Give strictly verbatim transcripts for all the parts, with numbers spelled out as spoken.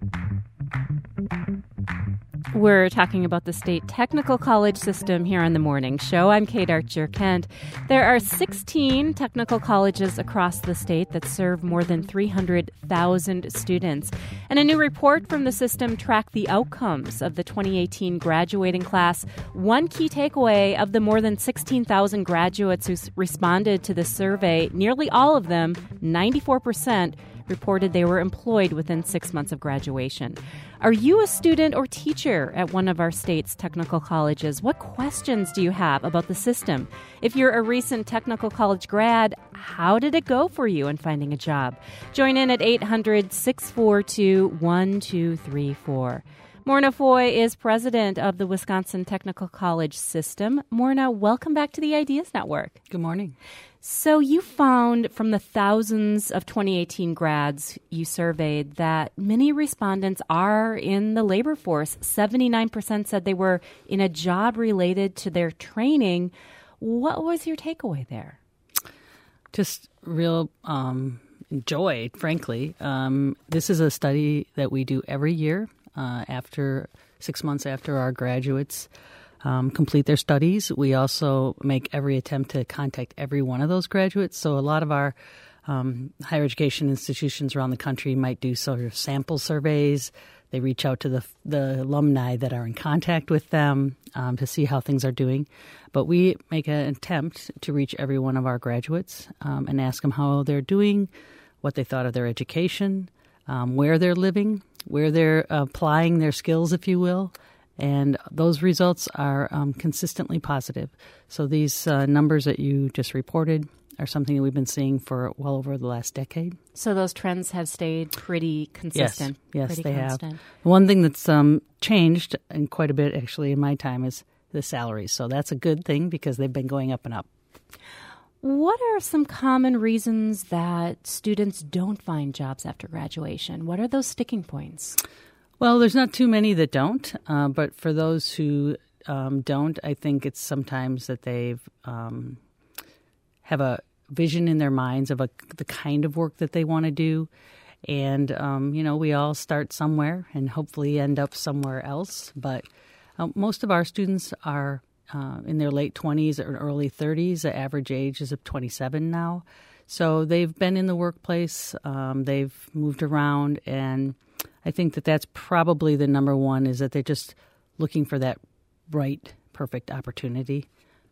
We're talking about the state technical college system here on The Morning Show. I'm Kate Archer-Kent. There are sixteen technical colleges across the state that serve more than three hundred thousand students. And a new report from the system tracked the outcomes of the twenty eighteen graduating class. One key takeaway of the more than sixteen thousand graduates who responded to the survey, nearly all of them, ninety-four percent, reported they were employed within six months of graduation. Are you a student or teacher at one of our state's technical colleges? What questions do you have about the system? If you're a recent technical college grad, how did it go for you in finding a job? Join in at eight hundred, six four two, one two three four. Morna Foy is president of the Wisconsin Technical College System. Morna, welcome back to the Ideas Network. Good morning. So you found from the thousands of twenty eighteen grads you surveyed that many respondents are in the labor force. seventy-nine percent said they were in a job related to their training. What was your takeaway there? Just real um, joy, frankly. Um, this is a study that we do every year uh, after six months after our graduates Um, complete their studies. We also make every attempt to contact every one of those graduates. So a lot of our um, higher education institutions around the country might do sort of sample surveys. They reach out to the the alumni that are in contact with them um, to see how things are doing. But we make an attempt to reach every one of our graduates um, and ask them how they're doing, what they thought of their education, um, where they're living, where they're applying their skills, if you will. And those results are um, consistently positive. So these uh, numbers that you just reported are something that we've been seeing for well over the last decade. So those trends have stayed pretty consistent. Yes, yes pretty they constant. have. One thing that's um, changed, and quite a bit actually in my time, is the salaries. So that's a good thing because they've been going up and up. What are some common reasons that students don't find jobs after graduation? What are those sticking points? Well, there's not too many that don't, uh, but for those who um, don't, I think it's sometimes that they've um, have a vision in their minds of a, the kind of work that they want to do. And, um, you know, we all start somewhere and hopefully end up somewhere else. But uh, most of our students are uh, in their late twenties or early thirties. The average age is of twenty-seven now. So they've been in the workplace. Um, they've moved around, and I think that that's probably the number one, is that they're just looking for that right, perfect opportunity.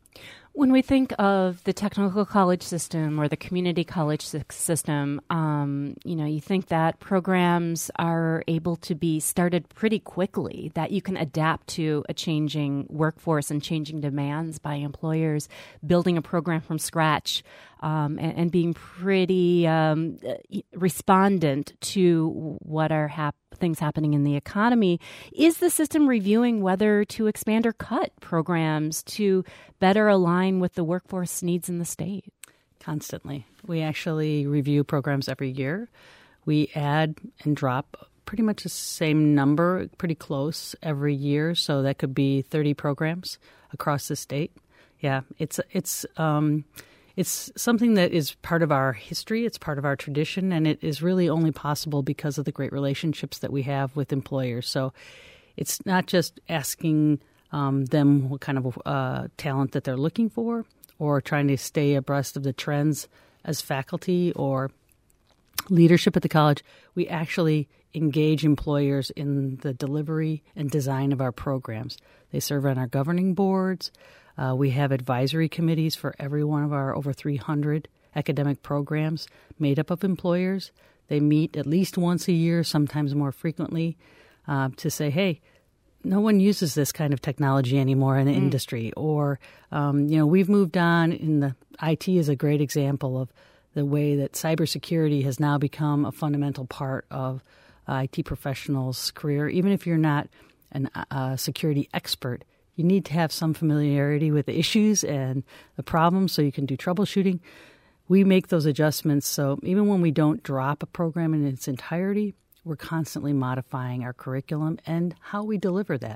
When we think of the technical college system or the community college system, um, you know, you think that programs are able to be started pretty quickly, that you can adapt to a changing workforce and changing demands by employers, building a program from scratch, um, and, and being pretty um, respondent to what are hap- things happening in the economy. Is the system reviewing whether to expand or cut programs to better align with the workforce needs in the state? Constantly. We actually review programs every year. We add and drop pretty much the same number, pretty close every year. So that could be thirty programs across the state. Yeah, it's it's um, it's something that is part of our history. It's part of our tradition, and it is really only possible because of the great relationships that we have with employers. So it's not just asking Um, them what kind of uh, talent that they're looking for, or trying to stay abreast of the trends as faculty or leadership at the college. We actually engage employers in the delivery and design of our programs. They serve on our governing boards. Uh, we have advisory committees for every one of our over three hundred academic programs made up of employers. They meet at least once a year, sometimes more frequently, uh, to say, hey, no one uses this kind of technology anymore in the mm. industry. Or, um, you know, we've moved on in the I T is a great example of the way that cybersecurity has now become a fundamental part of uh, I T professionals' career. Even if you're not a uh, security expert, you need to have some familiarity with the issues and the problems so you can do troubleshooting. We make those adjustments. So even when we don't drop a program in its entirety, we're constantly modifying our curriculum and how we deliver that.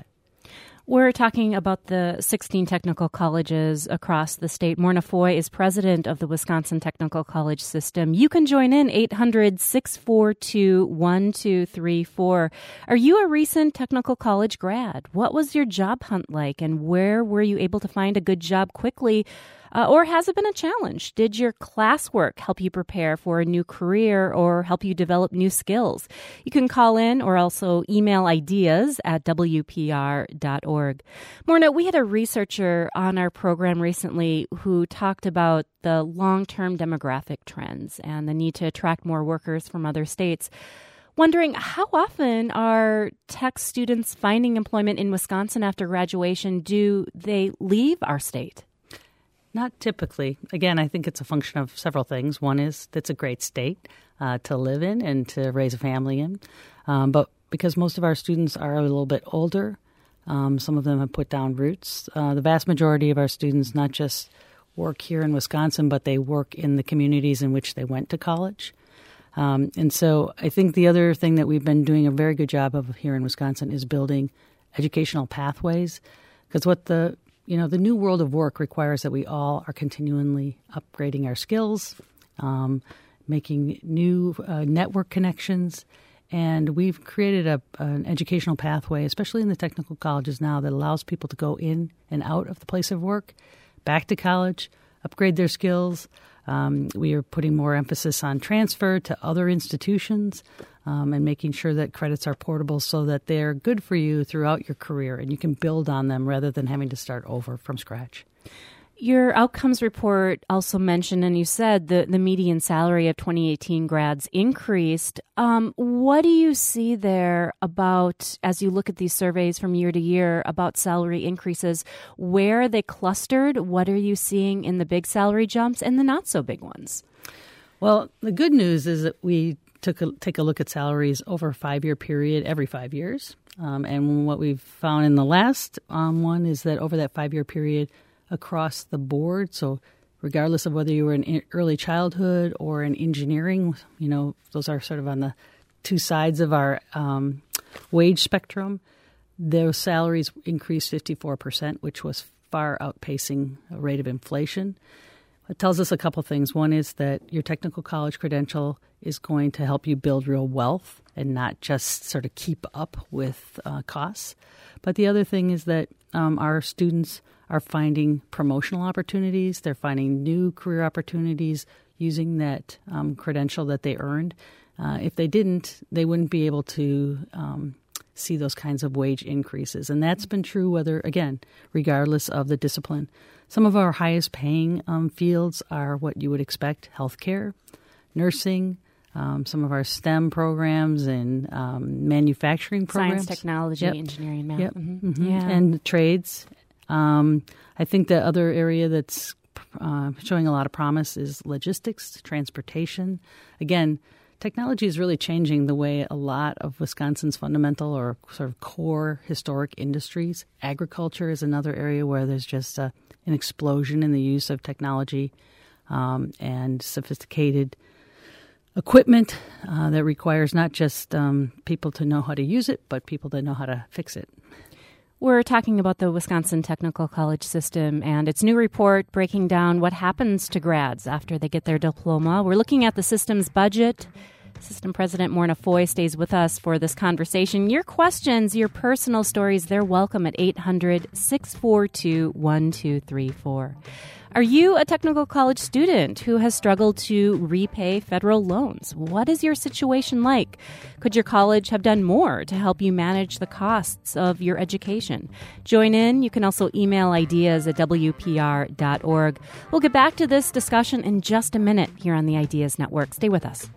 We're talking about the sixteen technical colleges across the state. Morna Foy is president of the Wisconsin Technical College System. You can join in eight hundred, six four two, one two three four. Are you a recent technical college grad? What was your job hunt like, and where were you able to find a good job quickly? Uh, or has it been a challenge? Did your classwork help you prepare for a new career or help you develop new skills? You can call in or also email ideas at w p r dot org. Morna, we had a researcher on our program recently who talked about the long-term demographic trends and the need to attract more workers from other states. Wondering, how often are tech students finding employment in Wisconsin after graduation? Do they leave our state? Not typically. Again, I think it's a function of several things. One is it's a great state uh, to live in and to raise a family in. Um, but because most of our students are a little bit older, um, some of them have put down roots. Uh, the vast majority of our students not just work here in Wisconsin, but they work in the communities in which they went to college. Um, and so I think the other thing that we've been doing a very good job of here in Wisconsin is building educational pathways. Because what the You know, the new world of work requires that we all are continually upgrading our skills, um, making new uh, network connections, and we've created a, an educational pathway, especially in the technical colleges now, that allows people to go in and out of the place of work, back to college, upgrade their skills. Um, we are putting more emphasis on transfer to other institutions um, and making sure that credits are portable so that they're good for you throughout your career and you can build on them rather than having to start over from scratch. Your outcomes report also mentioned, and you said, the, the median salary of twenty eighteen grads increased. Um, what do you see there about, as you look at these surveys from year to year, about salary increases? Where are they clustered? What are you seeing in the big salary jumps and the not so big ones? Well, the good news is that we took a, take a look at salaries over a five-year period every five years. Um, and what we've found in the last um, one is that over that five-year period, across the board, so regardless of whether you were in early childhood or in engineering, you know, those are sort of on the two sides of our um, wage spectrum, those salaries increased fifty-four percent, which was far outpacing a rate of inflation. It tells us a couple things. One is that your technical college credential is going to help you build real wealth and not just sort of keep up with uh, costs. But the other thing is that um, our students are finding promotional opportunities. They're finding new career opportunities using that um, credential that they earned. Uh, if they didn't, they wouldn't be able to um, see those kinds of wage increases. And that's been true whether, again, regardless of the discipline. Some of our highest paying um, fields are what you would expect: healthcare, nursing, um, some of our STEM programs and um, manufacturing programs. Science, technology, yep. engineering, math. Yep. Mm-hmm. Mm-hmm. Yeah. And trades. Um, I think the other area that's uh, showing a lot of promise is logistics, transportation. Again, technology is really changing the way a lot of Wisconsin's fundamental or sort of core historic industries. Agriculture is another area where there's just a, an explosion in the use of technology um, and sophisticated equipment uh, that requires not just um, people to know how to use it, but people to know how to fix it. We're talking about the Wisconsin Technical College System and its new report breaking down what happens to grads after they get their diploma. We're looking at the system's budget. System President Morna Foy stays with us for this conversation. Your questions, your personal stories, they're welcome at eight hundred, six four two, one two three four. Are you a technical college student who has struggled to repay federal loans? What is your situation like? Could your college have done more to help you manage the costs of your education? Join in. You can also email ideas at w p r dot org. We'll get back to this discussion in just a minute here on the Ideas Network. Stay with us.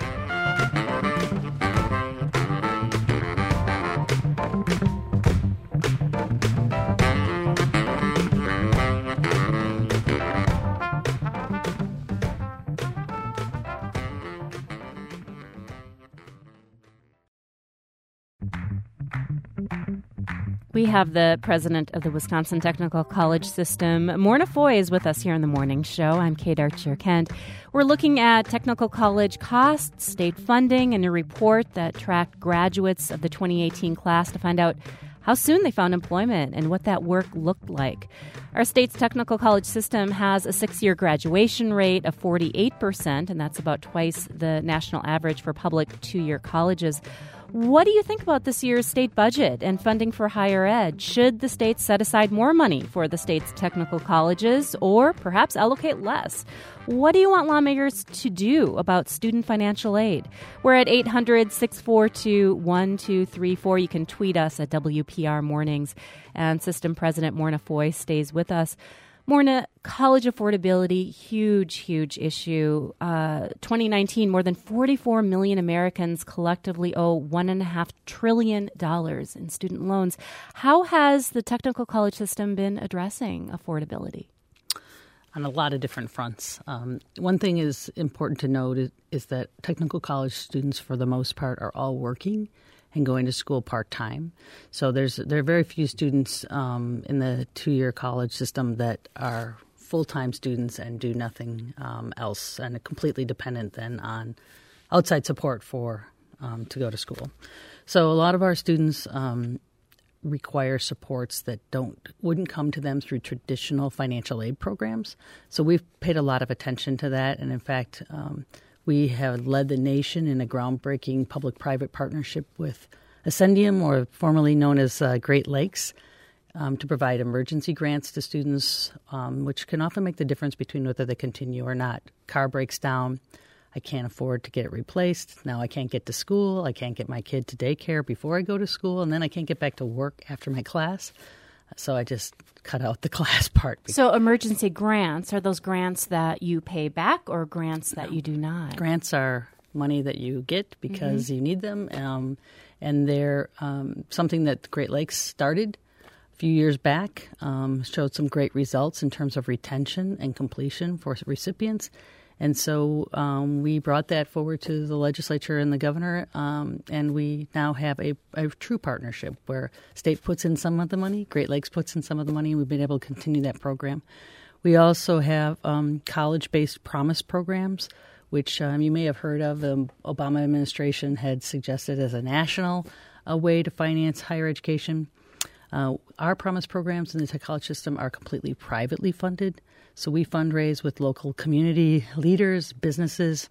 We have the president of the Wisconsin Technical College System. Morna Foy is with us here on the morning show. I'm Kate Archer-Kent. We're looking at technical college costs, state funding, and a report that tracked graduates of the twenty eighteen class to find out how soon they found employment, and what that work looked like. Our state's technical college system has a six-year graduation rate of forty-eight percent, and that's about twice the national average for public two-year colleges. What do you think about this year's state budget and funding for higher ed? Should the state set aside more money for the state's technical colleges or perhaps allocate less? What do you want lawmakers to do about student financial aid? We're at eight hundred, six four two, one two three four. You can tweet us at W P R Mornings. And System President Morna Foy stays with us. Morna, college affordability, huge, huge issue. Uh, twenty nineteen, more than forty-four million Americans collectively owe one point five trillion dollars in student loans. How has the technical college system been addressing affordability? On a lot of different fronts. Um, one thing is important to note is, is that technical college students, for the most part, are all working and going to school part-time. So there's there are very few students um, in the two-year college system that are full-time students and do nothing um, else and are completely dependent then on outside support for um, to go to school. So a lot of our students um, require supports that don't wouldn't come to them through traditional financial aid programs. So we've paid a lot of attention to that, and in fact, um, we have led the nation in a groundbreaking public-private partnership with Ascendium, or formerly known as uh, Great Lakes, um, to provide emergency grants to students, um, which can often make the difference between whether they continue or not. Car breaks down. I can't afford to get it replaced. Now I can't get to school. I can't get my kid to daycare before I go to school, and then I can't get back to work after my class. So I just cut out the class part. So emergency grants, are those grants that you pay back or grants that no. you do not? Grants are money that you get because mm-hmm. you need them, um, and they're um, something that Great Lakes started a few years back, um, showed some great results in terms of retention and completion for recipients. And so um, we brought that forward to the legislature and the governor, um, and we now have a, a true partnership where state puts in some of the money, Great Lakes puts in some of the money, and we've been able to continue that program. We also have um, college-based promise programs, which um, you may have heard of. The Obama administration had suggested as a national uh, way to finance higher education. Uh, our promise programs in the tech college system are completely privately funded. So we fundraise with local community leaders, businesses.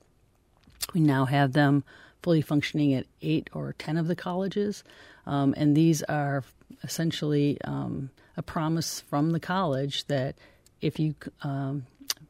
We now have them fully functioning at eight or ten of the colleges. Um, and these are essentially um, a promise from the college that if you um,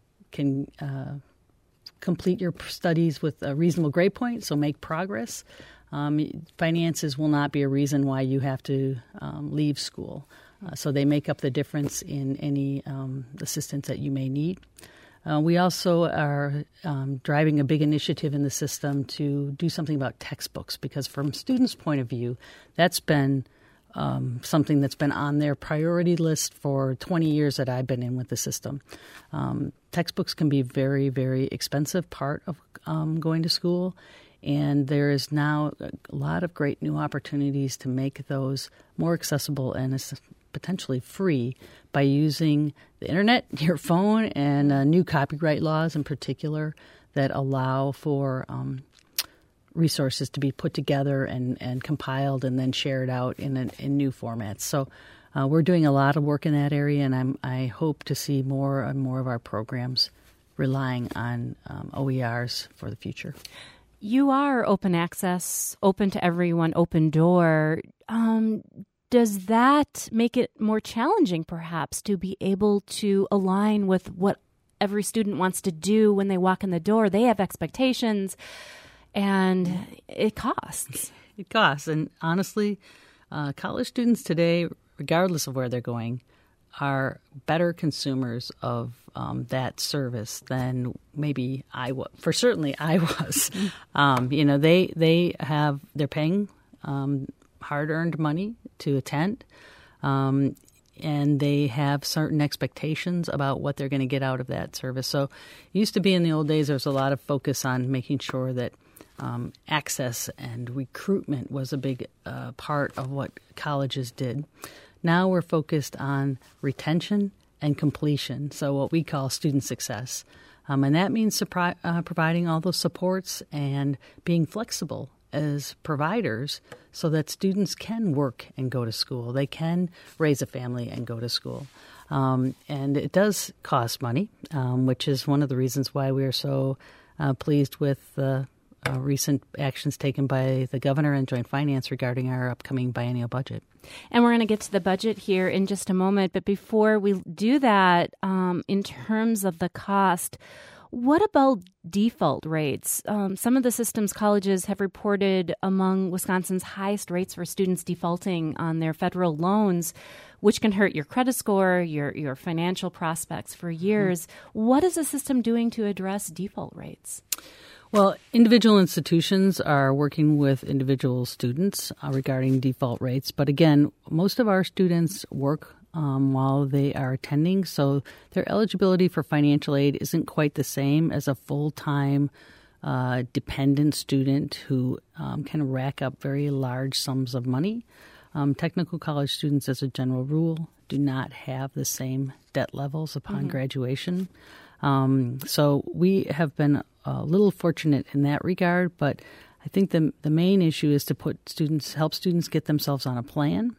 can uh, complete your studies with a reasonable grade point, so make progress, um, finances will not be a reason why you have to um, leave school. Uh, so they make up the difference in any um, assistance that you may need. Uh, we also are um, driving a big initiative in the system to do something about textbooks, because from students' point of view, that's been um, something that's been on their priority list for twenty years that I've been in with the system. Um, textbooks can be a very, very expensive part of um, going to school, and there is now a lot of great new opportunities to make those more accessible and potentially free by using the internet, your phone, and uh, new copyright laws in particular that allow for um, resources to be put together and, and compiled and then shared out in, a, in new formats. So uh, we're doing a lot of work in that area, and I'm, I hope to see more and more of our programs relying on um, O E Rs for the future. You are open access, open to everyone, open door. Um, does that make it more challenging, perhaps, to be able to align with what every student wants to do when they walk in the door? They have expectations, and it costs. It costs. And honestly, uh, college students today, regardless of where they're going, are better consumers of um, that service than maybe I was. For certainly I was. um, you know, they they have they're paying um, hard-earned money to attend, um, and they have certain expectations about what they're going to get out of that service. So, it used to be in the old days there was a lot of focus on making sure that um, access and recruitment was a big uh, part of what colleges did. Now we're focused on retention and completion, so what we call student success. Um, and that means supri- uh, providing all those supports and being flexible as providers so that students can work and go to school. They can raise a family and go to school. Um, and it does cost money, um, which is one of the reasons why we are so uh, pleased with the uh, recent actions taken by the governor and Joint Finance regarding our upcoming biennial budget. And we're going to get to the budget here in just a moment. But before we do that, um, in terms of the cost, what about default rates? Um, some of the systems colleges have reported among Wisconsin's highest rates for students defaulting on their federal loans, which can hurt your credit score, your, your financial prospects for years. Mm-hmm. What is the system doing to address default rates? Well, individual institutions are working with individual students uh, regarding default rates. But again, most of our students work um, while they are attending, so their eligibility for financial aid isn't quite the same as a full-time uh, dependent student who um, can rack up very large sums of money. Um, technical college students, as a general rule, do not have the same debt levels upon mm-hmm. graduation. Um, so we have been a little fortunate in that regard, but I think the the main issue is to put students, help students get themselves on a plan,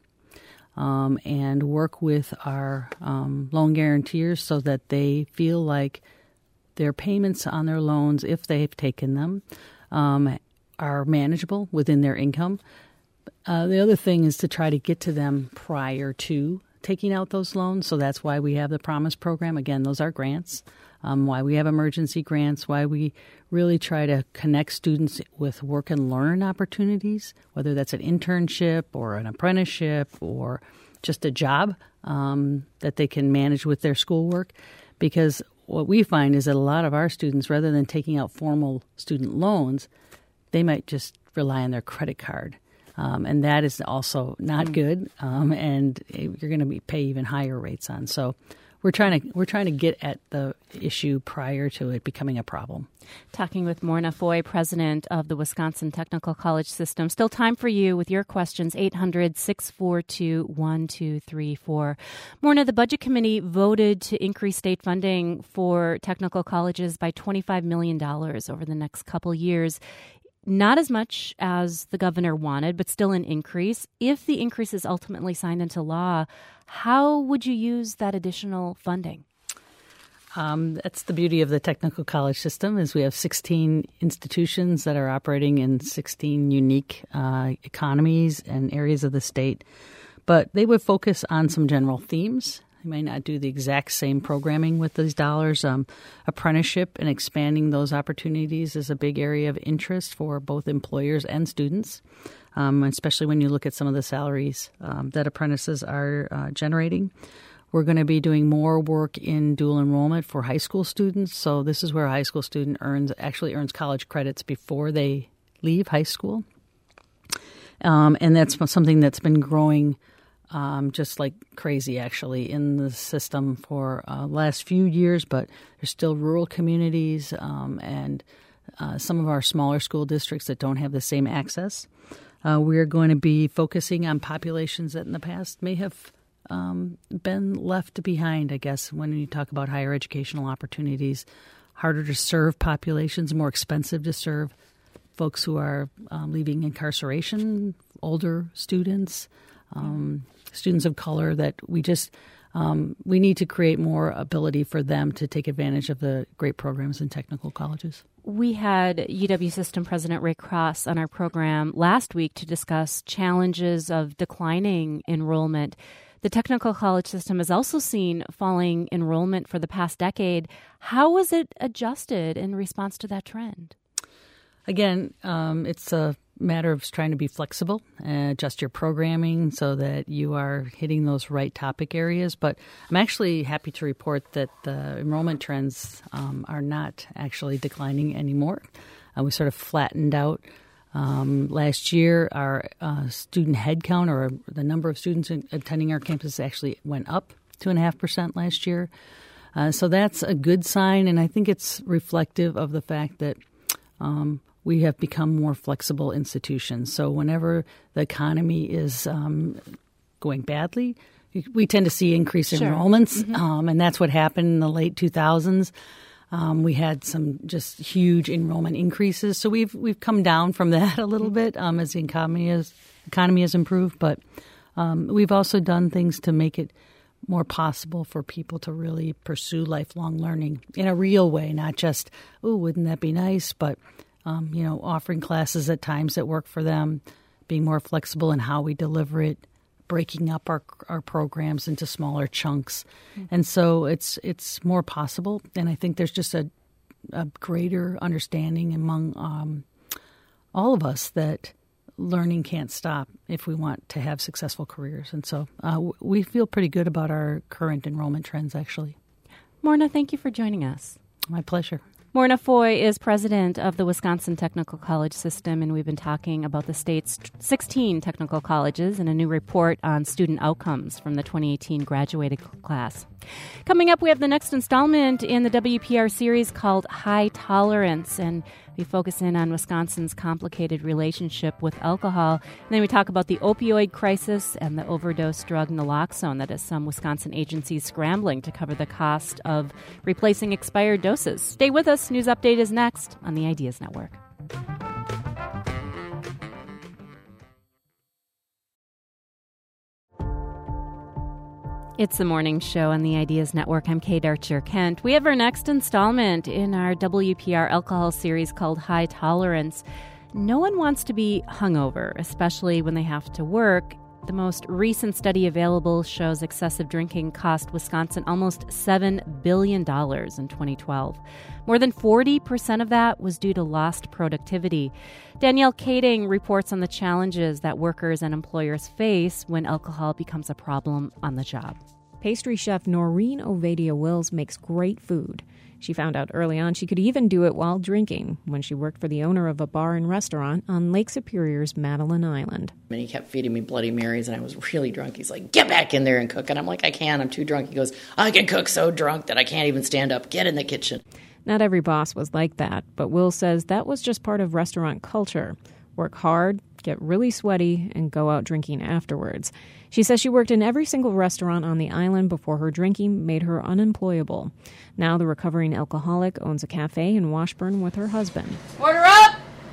um, and work with our um, loan guarantors so that they feel like their payments on their loans, if they've taken them, um, are manageable within their income. Uh, the other thing is to try to get to them prior to taking out those loans. So that's why we have the Promise program. Again, those are grants. Um, why we have emergency grants, why we really try to connect students with work and learn opportunities, whether that's an internship or an apprenticeship or just a job um, that they can manage with their schoolwork. Because what we find is that a lot of our students, rather than taking out formal student loans, they might just rely on their credit card. Um, and that is also not good, um, and you're going to be pay even higher rates on. So we're trying to we're trying to get at the issue prior to it becoming a problem. Talking with Morna Foy, president of the Wisconsin Technical College System. Still time for you with your questions, eight hundred, six four two, one two three four. Morna, the Budget Committee voted to increase state funding for technical colleges by twenty-five million dollars over the next couple years. Not as much as the governor wanted, but still an increase. If the increase is ultimately signed into law, how would you use that additional funding? Um, that's the beauty of the technical college system is we have sixteen institutions that are operating in sixteen unique uh, economies and areas of the state. But they would focus on some general themes. They may not do the exact same programming with these dollars. Um, apprenticeship and expanding those opportunities is a big area of interest for both employers and students, um, especially when you look at some of the salaries um, that apprentices are uh, generating. We're going to be doing more work in dual enrollment for high school students. So this is where a high school student earns actually earns college credits before they leave high school. Um, and that's something that's been growing Um, just like crazy, actually, in the system for uh, last few years, but there's still rural communities um, and uh, some of our smaller school districts that don't have the same access. Uh, we're going to be focusing on populations that in the past may have um, been left behind, I guess, when you talk about higher educational opportunities, harder to serve populations, more expensive to serve folks who are um, leaving incarceration, older students, Um, students of color, that we just um, we need to create more ability for them to take advantage of the great programs in technical colleges. We had U W System President Ray Cross on our program last week to discuss challenges of declining enrollment. The technical college system has also seen falling enrollment for the past decade. How was it adjusted in response to that trend? Again, um, it's a matter of trying to be flexible and adjust your programming so that you are hitting those right topic areas. But I'm actually happy to report that the enrollment trends um, are not actually declining anymore. Uh, we sort of flattened out. Um, last year, our uh, student head count, or the number of students attending our campus, actually went up two point five percent last year. Uh, so that's a good sign, and I think it's reflective of the fact that um, we have become more flexible institutions. So whenever the economy is um, going badly, we tend to see increased sure. enrollments, Mm-hmm. um, and that's what happened in the late two thousands. Um, we had some just huge enrollment increases, so we've we've come down from that a little bit um, as the economy has economy has improved. But um, we've also done things to make it more possible for people to really pursue lifelong learning in a real way, not just, oh, wouldn't that be nice, but um, you know, offering classes at times that work for them, being more flexible in how we deliver it, breaking up our our programs into smaller chunks. Mm-hmm. And so it's it's more possible. And I think there's just a, a greater understanding among um, all of us that learning can't stop if we want to have successful careers. And so uh, we feel pretty good about our current enrollment trends, actually. Morna, thank you for joining us. My pleasure. Morna Foy is president of the Wisconsin Technical College System, and we've been talking about the state's sixteen technical colleges and a new report on student outcomes from the twenty eighteen graduated class. Coming up, we have the next installment in the W P R series called High Tolerance, and we focus in on Wisconsin's complicated relationship with alcohol. And then we talk about the opioid crisis and the overdose drug naloxone that has some Wisconsin agencies scrambling to cover the cost of replacing expired doses. Stay with us. News Update is next on the Ideas Network. It's the morning show on the Ideas Network. I'm Kate Archer-Kent. We have our next installment in our W P R alcohol series called High Tolerance. No one wants to be hungover, especially when they have to work. The most recent study available shows excessive drinking cost Wisconsin almost seven billion dollars in twenty twelve. More than forty percent of that was due to lost productivity. Danielle Kading reports on the challenges that workers and employers face when alcohol becomes a problem on the job. Pastry chef Noreen Ovadia Wills makes great food. She found out early on she could even do it while drinking when she worked for the owner of a bar and restaurant on Lake Superior's Madeline Island. And he kept feeding me Bloody Marys, and I was really drunk. He's like, get back in there and cook. And I'm like, I can't. I'm too drunk. He goes, I can cook so drunk that I can't even stand up. Get in the kitchen. Not every boss was like that, but Will says that was just part of restaurant culture. Work hard, get really sweaty, and go out drinking afterwards. She says she worked in every single restaurant on the island before her drinking made her unemployable. Now the recovering alcoholic owns a cafe in Washburn with her husband. Order up!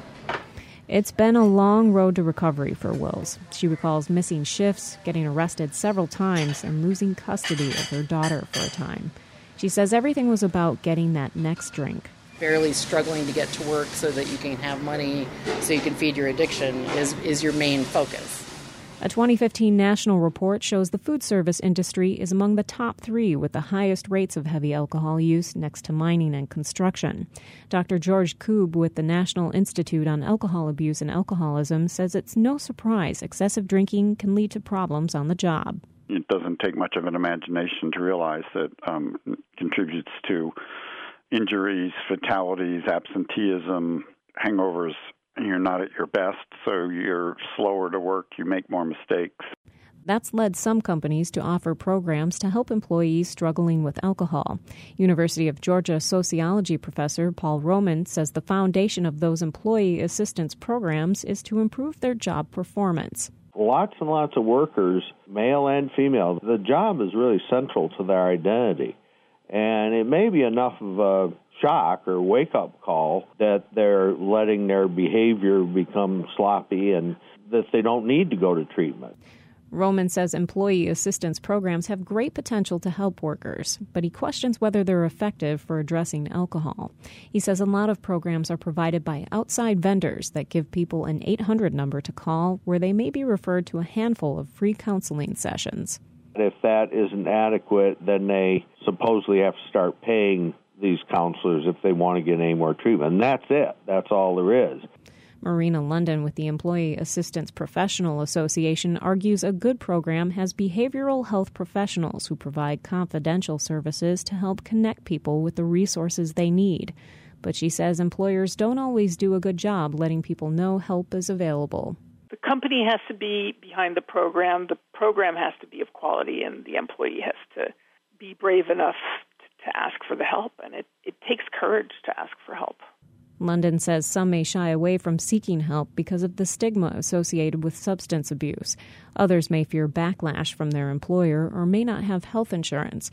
It's been a long road to recovery for Wills. She recalls missing shifts, getting arrested several times, and losing custody of her daughter for a time. She says everything was about getting that next drink. Barely struggling to get to work so that you can have money so you can feed your addiction is, is your main focus. A twenty fifteen national report shows the food service industry is among the top three with the highest rates of heavy alcohol use next to mining and construction. Doctor George Koob with the National Institute on Alcohol Abuse and Alcoholism says it's no surprise excessive drinking can lead to problems on the job. It doesn't take much of an imagination to realize that um, it contributes to injuries, fatalities, absenteeism, hangovers. You're not at your best, so you're slower to work, you make more mistakes. That's led some companies to offer programs to help employees struggling with alcohol. University of Georgia sociology professor Paul Roman says the foundation of those employee assistance programs is to improve their job performance. Lots and lots of workers, male and female, the job is really central to their identity. And it may be enough of a shock or wake-up call that they're letting their behavior become sloppy and that they don't need to go to treatment. Roman says employee assistance programs have great potential to help workers, but he questions whether they're effective for addressing alcohol. He says a lot of programs are provided by outside vendors that give people an eight hundred number to call where they may be referred to a handful of free counseling sessions. If that isn't adequate, then they supposedly have to start paying these counselors if they want to get any more treatment. And that's it. That's all there is. Marina London with the Employee Assistance Professional Association argues a good program has behavioral health professionals who provide confidential services to help connect people with the resources they need. But she says employers don't always do a good job letting people know help is available. The company has to be behind the program. The program has to be of quality, and the employee has to be brave enough to ask for the help. And it, it takes courage to ask for help. London says some may shy away from seeking help because of the stigma associated with substance abuse. Others may fear backlash from their employer or may not have health insurance.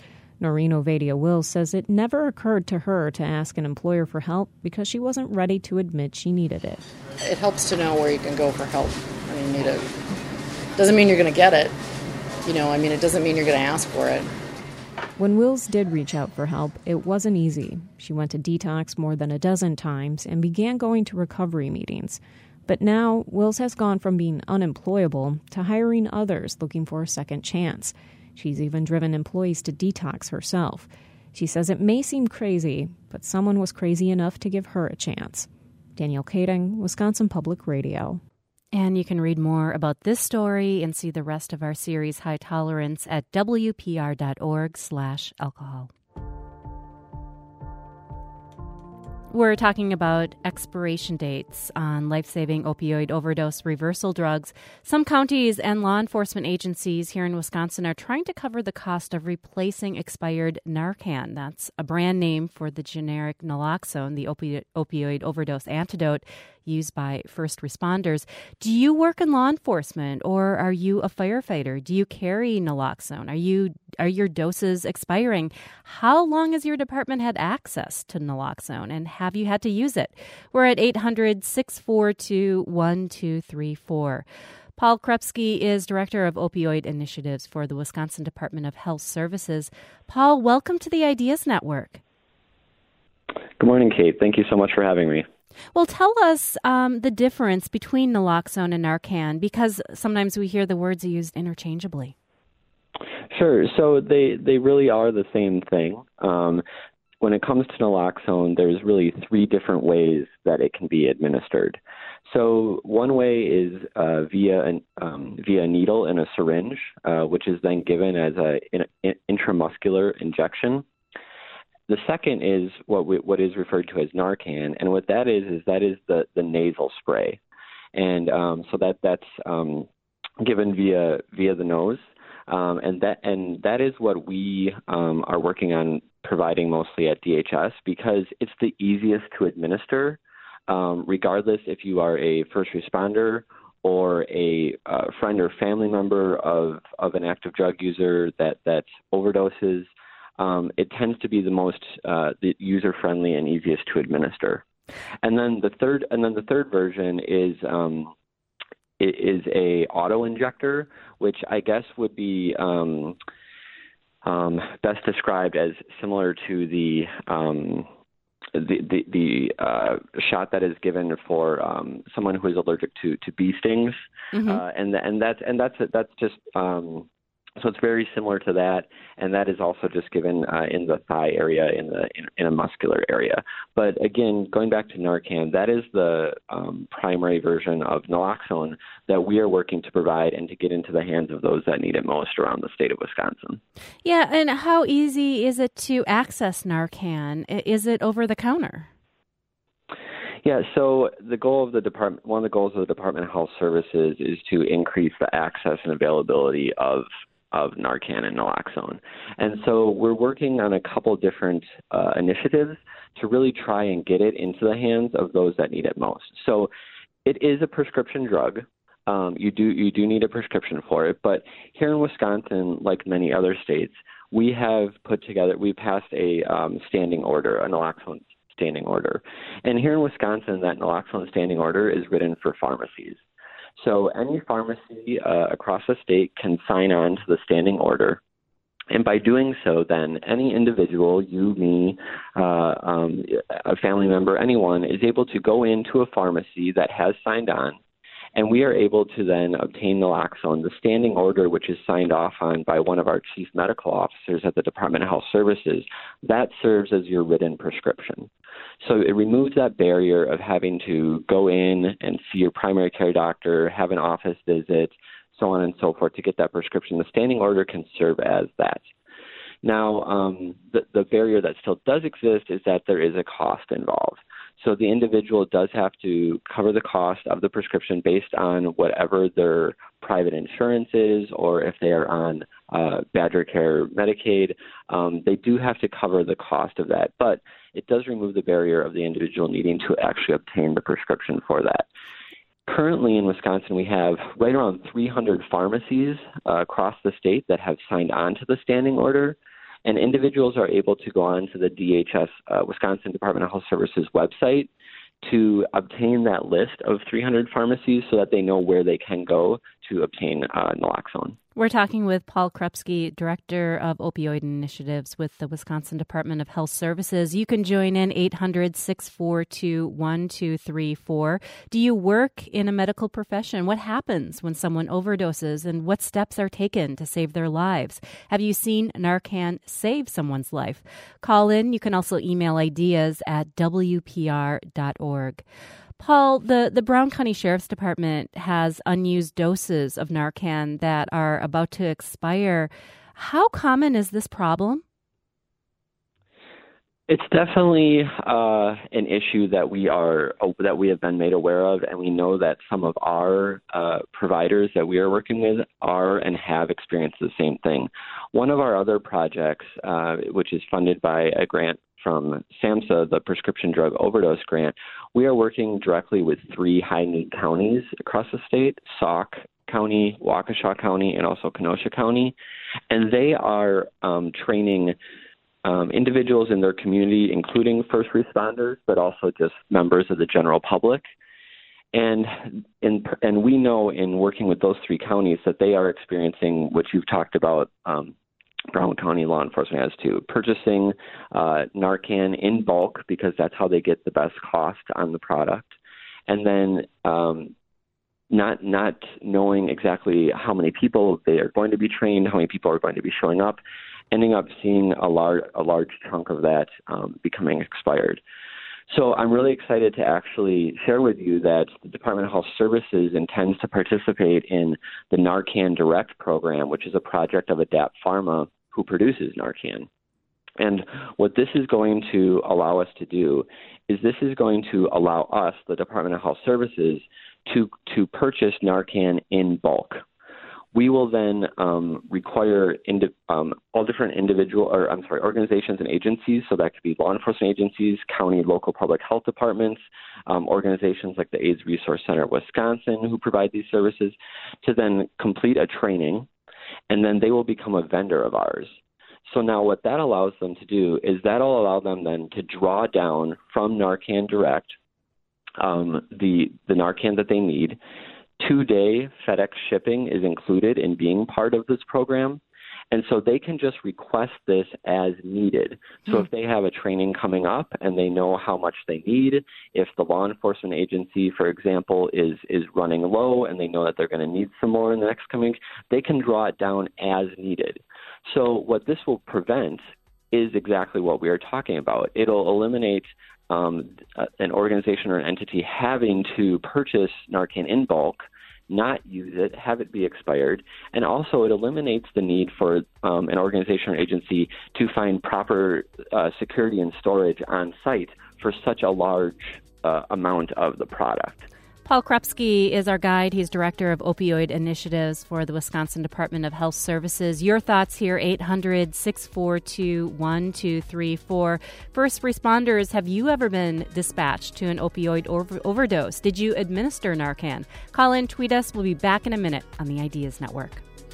Noreen Ovadia-Wills says it never occurred to her to ask an employer for help because she wasn't ready to admit she needed it. It helps to know where you can go for help. I mean, you need to, doesn't mean you're going to get it. You know, I mean, it doesn't mean you're going to ask for it. When Wills did reach out for help, it wasn't easy. She went to detox more than a dozen times and began going to recovery meetings. But now, Wills has gone from being unemployable to hiring others looking for a second chance. She's even driven employees to detox herself. She says it may seem crazy, but someone was crazy enough to give her a chance. Danielle Kading, Wisconsin Public Radio. And you can read more about this story and see the rest of our series, High Tolerance, at W P R dot org slash alcohol. We're talking about expiration dates on life-saving opioid overdose reversal drugs. Some counties and law enforcement agencies here in Wisconsin are trying to cover the cost of replacing expired Narcan. That's a brand name for the generic naloxone, the opi- opioid overdose antidote used by first responders. Do you work in law enforcement, or are you a firefighter? Do you carry naloxone? Are you are your doses expiring? How long has your department had access to naloxone, and have you had to use it? We're at eight hundred, six four two, one two three four. Paul Krupski is Director of Opioid Initiatives for the Wisconsin Department of Health Services. Paul, welcome to the Ideas Network. Good morning, Kate. Thank you so much for having me. Well, tell us um, the difference between naloxone and Narcan, because sometimes we hear the words used interchangeably. Sure. So they, they really are the same thing. Um, when it comes to naloxone, there's really three different ways that it can be administered. So one way is uh, via an, um, via a needle in a syringe, uh, which is then given as a in, intramuscular injection. The second is what we, what is referred to as Narcan, and what that is is that is the, the nasal spray, and um, so that that's um, given via via the nose, um, and that and that is what we um, are working on providing mostly at D H S because it's the easiest to administer, um, regardless if you are a first responder or a uh, friend or family member of, of an active drug user that that overdoses. Um, it tends to be the most uh, the user-friendly and easiest to administer. And then the third, and then the third version is um, is a auto-injector, which I guess would be um, um, best described as similar to the um, the the, the uh, shot that is given for um, someone who is allergic to, to bee stings, mm-hmm. uh, and and that's and that's that's just. Um, So it's very similar to that, and that is also just given uh, in the thigh area, in the in, in a muscular area. But again, going back to Narcan, that is the um, primary version of naloxone that we are working to provide and to get into the hands of those that need it most around the state of Wisconsin. Yeah, and how easy is it to access Narcan? Is it over the counter? Yeah, so the goal of the department, one of the goals of the Department of Health Services is to increase the access and availability of of Narcan and naloxone. And so we're working on a couple different uh, initiatives to really try and get it into the hands of those that need it most. So it is a prescription drug. Um, you do you do need a prescription for it. But here in Wisconsin, like many other states, we have put together, we passed a um, standing order, a naloxone standing order. And here in Wisconsin, that naloxone standing order is written for pharmacies. So any pharmacy uh, across the state can sign on to the standing order. And by doing so, then any individual, you, me, uh, um, a family member, anyone, is able to go into a pharmacy that has signed on, and we are able to then obtain naloxone, the standing order, which is signed off on by one of our chief medical officers at the Department of Health Services. That serves as your written prescription. So it removes that barrier of having to go in and see your primary care doctor, have an office visit, so on and so forth to get that prescription. The standing order can serve as that. Now, um, the, the barrier that still does exist is that there is a cost involved. So the individual does have to cover the cost of the prescription based on whatever their private insurance is, or if they are on uh, Badger Care Medicaid, um, they do have to cover the cost of that. But it does remove the barrier of the individual needing to actually obtain the prescription for that. Currently in Wisconsin, we have right around three hundred pharmacies uh, across the state that have signed on to the standing order. And individuals are able to go on to the D H S, uh, Wisconsin Department of Health Services website to obtain that list of three hundred pharmacies so that they know where they can go to obtain uh, naloxone. We're talking with Paul Krupski, Director of Opioid Initiatives with the Wisconsin Department of Health Services. You can join in eight hundred, six four two, one two three four. Do you work in a medical profession? What happens when someone overdoses, and what steps are taken to save their lives? Have you seen Narcan save someone's life? Call in. You can also email ideas at w p r dot org. Paul, the, the Brown County Sheriff's Department has unused doses of Narcan that are about to expire. How common is this problem? It's definitely uh, an issue that we are that we have been made aware of, and we know that some of our uh, providers that we are working with are and have experienced the same thing. One of our other projects, uh, which is funded by a grant from SAMHSA, the Prescription Drug Overdose Grant, we are working directly with three high-need counties across the state, Sauk County, Waukesha County, and also Kenosha County. And they are um, training um, individuals in their community, including first responders, but also just members of the general public. And in, and we know in working with those three counties that they are experiencing what you've talked about, um, Brown County law enforcement has too, purchasing uh, Narcan in bulk because that's how they get the best cost on the product, and then um, not not knowing exactly how many people they are going to be trained, how many people are going to be showing up, ending up seeing a large a large chunk of that um, becoming expired. So I'm really excited to actually share with you that the Department of Health Services intends to participate in the Narcan Direct program, which is a project of Adapt Pharma, who produces Narcan. And what this is going to allow us to do is this is going to allow us, the Department of Health Services, to, to purchase Narcan in bulk. We will then um, require indi- um, all different individual, or I'm sorry, organizations and agencies. So that could be law enforcement agencies, county, local public health departments, um, organizations like the AIDS Resource Center of Wisconsin who provide these services, to then complete a training, and then they will become a vendor of ours. So now what that allows them to do is that'll allow them then to draw down from Narcan Direct um, the the Narcan that they need. Two-day FedEx shipping is included in being part of this program, and so they can just request this as needed. So mm. if they have a training coming up and they know how much they need, if the law enforcement agency, for example, is is running low and they know that they're going to need some more in the next coming week, they can draw it down as needed. So what this will prevent is exactly what we are talking about. It'll eliminate um, an organization or an entity having to purchase Narcan in bulk, not use it, have it be expired, and also it eliminates the need for um, an organization or agency to find proper uh, security and storage on site for such a large uh, amount of the product. Paul Krupski is our guide. He's Director of Opioid Initiatives for the Wisconsin Department of Health Services. Your thoughts here, eight hundred, six four two, one two three four. First responders, have you ever been dispatched to an opioid over- overdose? Did you administer Narcan? Call in, tweet us. We'll be back in a minute on the Ideas Network.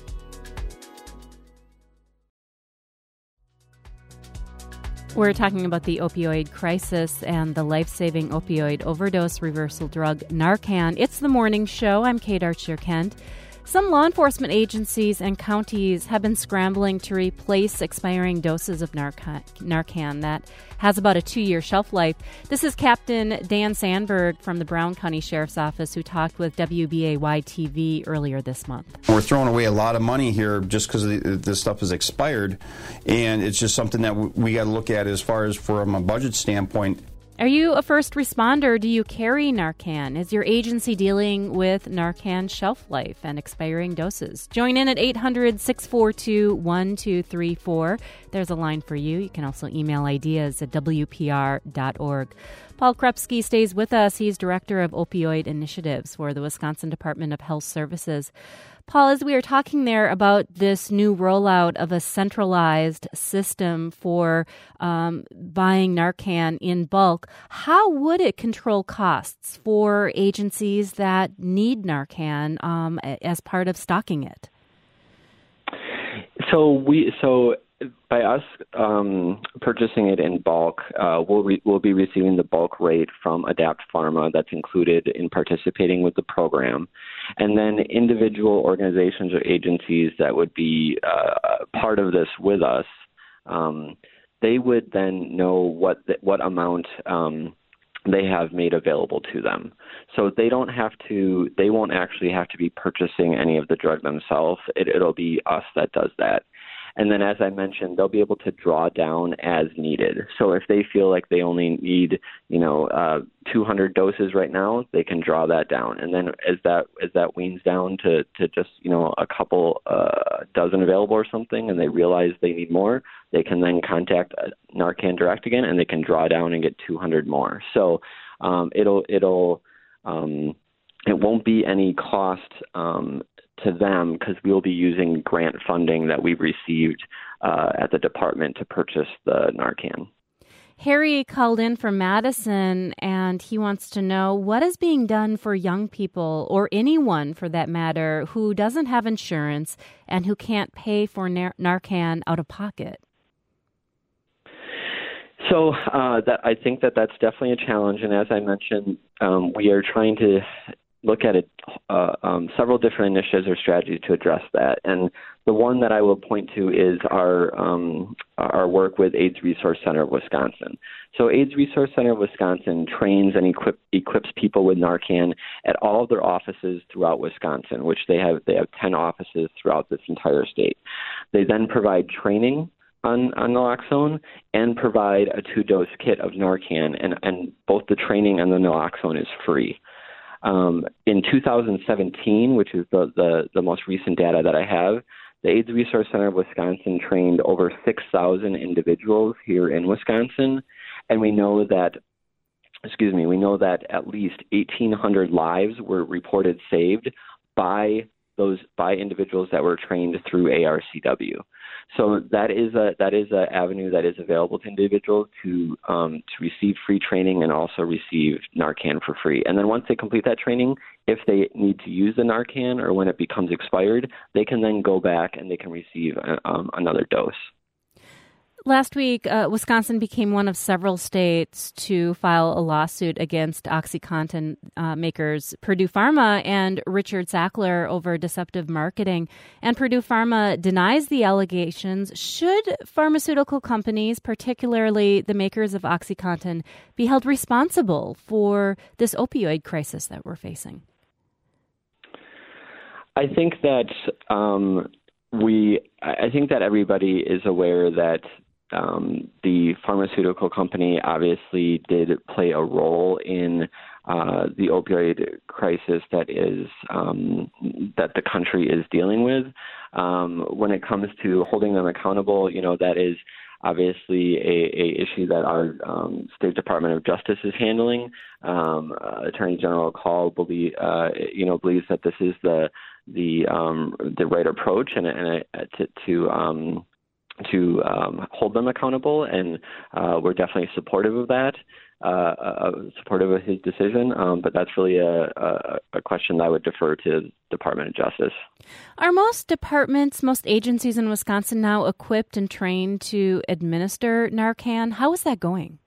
We're talking about the opioid crisis and the life-saving opioid overdose reversal drug Narcan. It's the morning show. I'm Kate Archer-Kent. Some law enforcement agencies and counties have been scrambling to replace expiring doses of Narcan, Narcan that has about a two-year shelf life. This is Captain Dan Sandberg from the Brown County Sheriff's Office who talked with W B A Y T V earlier this month. We're throwing away a lot of money here just because this stuff is expired, and it's just something that we got to look at as far as from a budget standpoint. Are you a first responder? Do you carry Narcan? Is your agency dealing with Narcan shelf life and expiring doses? Join in at eight hundred, six four two, one two three four. There's a line for you. You can also email ideas at w p r dot org. Paul Krupski stays with us. He's Director of Opioid Initiatives for the Wisconsin Department of Health Services. Paul, as we were talking there about this new rollout of a centralized system for um, buying Narcan in bulk, how would it control costs for agencies that need Narcan um, as part of stocking it? So we so by us um, purchasing it in bulk, uh, we'll re- we'll be receiving the bulk rate from Adapt Pharma that's included in participating with the program, and then individual organizations or agencies that would be uh, part of this with us, um, they would then know what the, what amount um, they have made available to them. So they don't have to. They won't actually have to be purchasing any of the drug themselves. It, it'll be us that does that. And then, as I mentioned, they'll be able to draw down as needed. So if they feel like they only need, you know, uh, two hundred doses right now, they can draw that down. And then as that as that weans down to, to just, you know, a couple uh, dozen available or something, and they realize they need more, they can then contact Narcan Direct again, and they can draw down and get two hundred more. So um, it'll it'll um, it won't be any cost Um, to them, because we'll be using grant funding that we've received uh, at the department to purchase the Narcan. Harry called in from Madison, and he wants to know what is being done for young people, or anyone for that matter, who doesn't have insurance and who can't pay for Nar- Narcan out of pocket. So uh, that I think that that's definitely a challenge, and as I mentioned, um, we are trying to look at it, uh, um, several different initiatives or strategies to address that. And the one that I will point to is our um, our work with AIDS Resource Center of Wisconsin. So AIDS Resource Center of Wisconsin trains and equip, equips people with Narcan at all of their offices throughout Wisconsin, which they have they have ten offices throughout this entire state. They then provide training on, on naloxone and provide a two-dose kit of Narcan, and, and both the training and the naloxone is free. Um, in two thousand seventeen, which is the, the, the most recent data that I have, the AIDS Resource Center of Wisconsin trained over six thousand individuals here in Wisconsin, and we know that, excuse me, we know that at least eighteen hundred lives were reported saved by those by individuals that were trained through A R C W. So that is a that is an avenue that is available to individuals to um, to receive free training and also receive Narcan for free. And then once they complete that training, if they need to use the Narcan or when it becomes expired, they can then go back and they can receive a, um, another dose. Last week, uh, Wisconsin became one of several states to file a lawsuit against OxyContin uh, makers Purdue Pharma and Richard Sackler over deceptive marketing. And Purdue Pharma denies the allegations. Should pharmaceutical companies, particularly the makers of OxyContin, be held responsible for this opioid crisis that we're facing? I think that um, we. I think that everybody is aware that Um, the pharmaceutical company obviously did play a role in uh, the opioid crisis that is um, that the country is dealing with. Um, when it comes to holding them accountable, you know, that is obviously a, a issue that our um, State Department of Justice is handling. Um, uh, Attorney General Call believe, uh, you know, believes that this is the the um, the right approach, and, and uh, to, to um, to um, hold them accountable, and uh, we're definitely supportive of that, uh, uh, supportive of his decision, um, but that's really a, a, a question that I would defer to the Department of Justice. Are most departments, most agencies in Wisconsin now equipped and trained to administer Narcan? How is that going?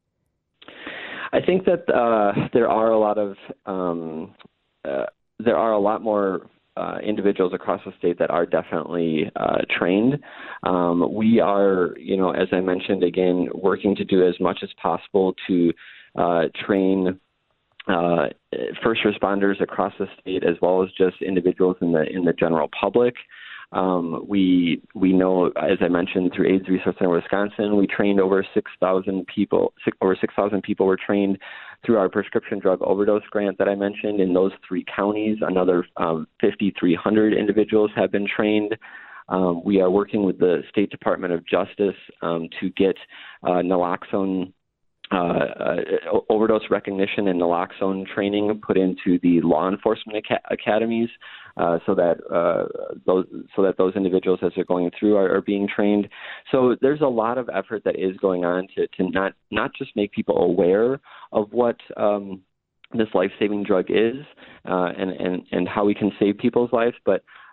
I think that uh, there are a lot of, um, uh, there are a lot more Uh, individuals across the state that are definitely uh, trained. Um, we are, you know, as I mentioned, again, working to do as much as possible to uh, train uh, first responders across the state, as well as just individuals in the in the general public. Um, we we know, as I mentioned, through AIDS Resource Center Wisconsin, we trained over six thousand people. Six, over six thousand people were trained through our prescription drug overdose grant that I mentioned in those three counties. Another um, fifty-three hundred individuals have been trained. Um, we are working with the State Department of Justice um, to get uh, naloxone uh, uh, overdose recognition and naloxone training put into the law enforcement aca- academies, uh, so that uh, those so that those individuals, as they're going through, are, are being trained. So there's a lot of effort that is going on to, to not not just make people aware of what um, this life-saving drug is uh, and, and and how we can save people's lives, but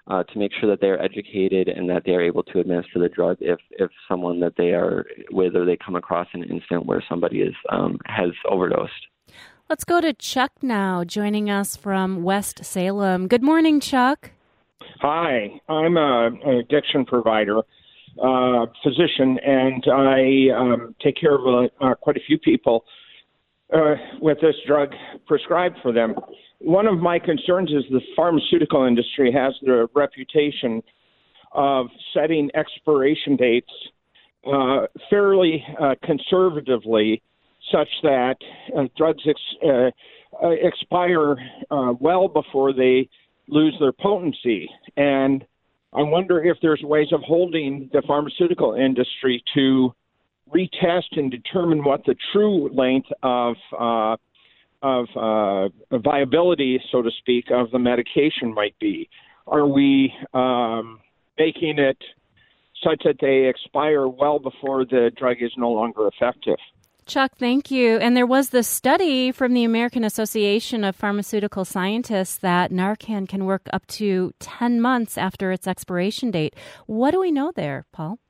uh, to make sure that they're educated and that they are able to administer the drug if, if someone that they are with or they come across an incident where somebody is um, has overdosed. Let's go to Chuck now, joining us from West Salem. Good morning, Chuck. Hi, I'm a, an addiction provider, uh, physician, and I um, take care of uh, uh, quite a few people uh, with this drug prescribed for them. One of my concerns is the pharmaceutical industry has the reputation of setting expiration dates uh, fairly uh, conservatively, such that uh, drugs ex- uh, uh, expire uh, well before they lose their potency. And I wonder if there's ways of holding the pharmaceutical industry to retest and determine what the true length of uh, of uh, viability, so to speak, of the medication might be. Are we um, making it such that they expire well before the drug is no longer effective? Chuck, thank you. And there was this study from the American Association of Pharmaceutical Scientists that Narcan can work up to ten months after its expiration date. What do we know there, Paul?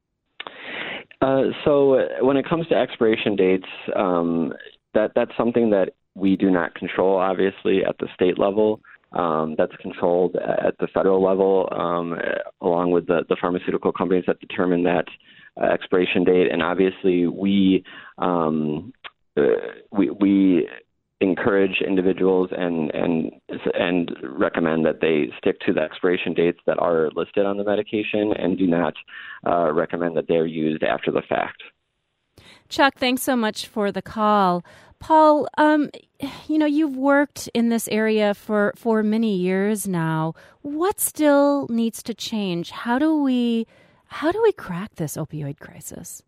Uh, so when it comes to expiration dates, um, that that's something that we do not control, obviously, at the state level. Um, that's controlled at the federal level, um, along with the, the pharmaceutical companies that determine that uh, expiration date. And obviously, we um, uh, we, we encourage individuals and and and recommend that they stick to the expiration dates that are listed on the medication, and do not uh, recommend that they're used after the fact. Chuck, thanks so much for the call. Paul, um, you know, you've worked in this area for, for many years now. What still needs to change? How do we how do we crack this opioid crisis?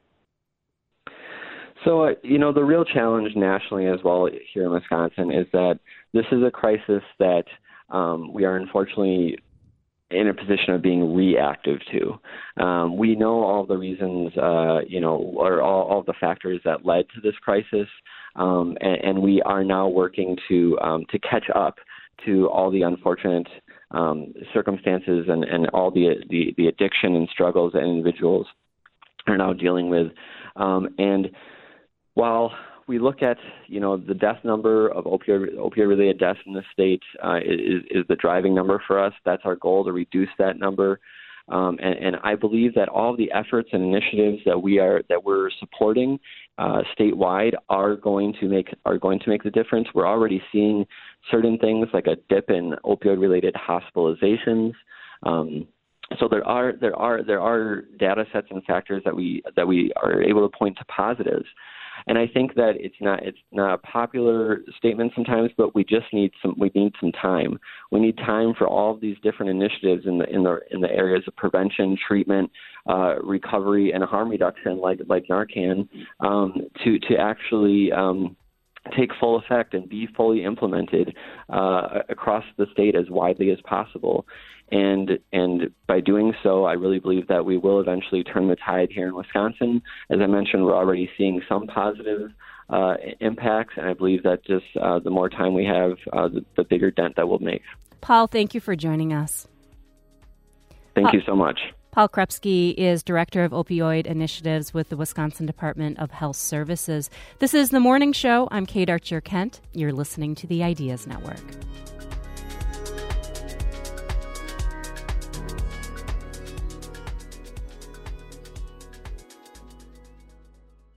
So, uh, you know, the real challenge nationally as well here in Wisconsin is that this is a crisis that um, we are unfortunately in a position of being reactive to. Um, we know all the reasons, uh, you know, or all, all the factors that led to this crisis, um, and, and we are now working to um, to catch up to all the unfortunate um, circumstances and, and all the, the the addiction and struggles that individuals are now dealing with. Um, and while we look at, you know, the death number of opioid, opioid-related deaths in the state uh, is, is the driving number for us. That's our goal, to reduce that number. Um, and, and I believe that all the efforts and initiatives that we are that we're supporting uh, statewide are going to make are going to make the difference. We're already seeing certain things like a dip in opioid-related hospitalizations. Um, So there are there are there are data sets and factors that we that we are able to point to positives. And I think that it's not it's not a popular statement sometimes, but we just need some we need some time. We need time for all of these different initiatives in the in the in the areas of prevention, treatment, uh, recovery, and harm reduction, like like Narcan, um, to to actually um, take full effect and be fully implemented uh, across the state as widely as possible. And and by doing so, I really believe that we will eventually turn the tide here in Wisconsin. As I mentioned, we're already seeing some positive uh, impacts, and I believe that just uh, the more time we have, uh, the, the bigger dent that we'll make. Paul, thank you for joining us. Thank Paul, you so much. Paul Krepsky is Director of Opioid Initiatives with the Wisconsin Department of Health Services. This is The Morning Show. I'm Kate Archer-Kent. You're listening to the Ideas Network.